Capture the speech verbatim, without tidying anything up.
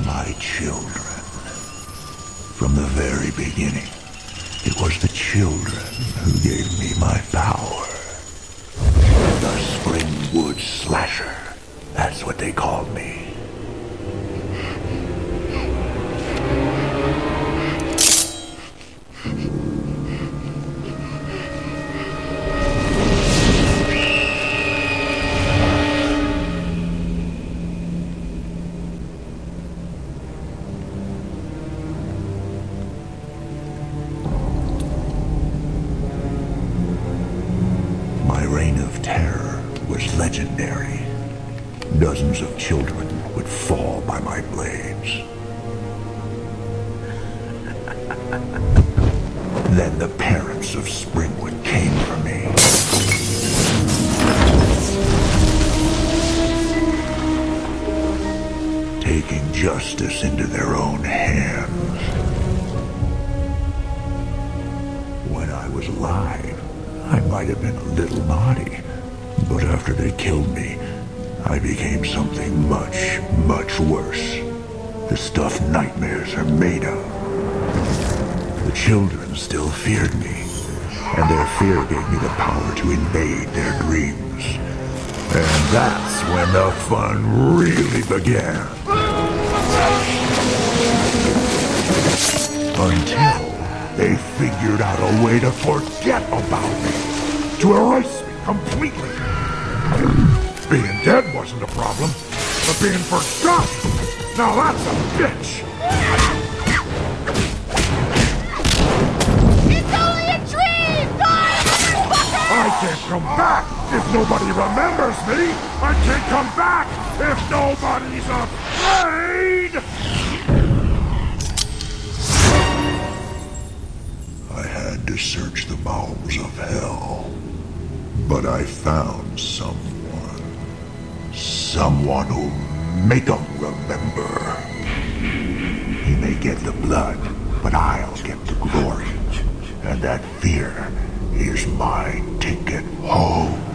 My children. From the very beginning, it was the children who gave me my power. The Springwood Slasher. That's what they called me. My reign of terror was legendary. Dozens of children would fall by my blades. Then the parents of Springwood came for me. Taking justice into their own hands. When I was alive, I might have been a little naughty, but after they killed me, I became something much, much worse. The stuff nightmares are made of. The children still feared me, and their fear gave me the power to invade their dreams. And that's when the fun really began. Until they figured out a way to forget about me, to erase me completely. Being dead wasn't a problem, but being forgotten, now that's a bitch. It's only a dream! Die, motherfucker! I can't come back if nobody remembers me. I can't come back if nobody's afraid. I had to search the bowels of hell, but I found someone. Someone who'll make 'em remember. He may get the blood, but I'll get the glory. And that fear is my ticket home.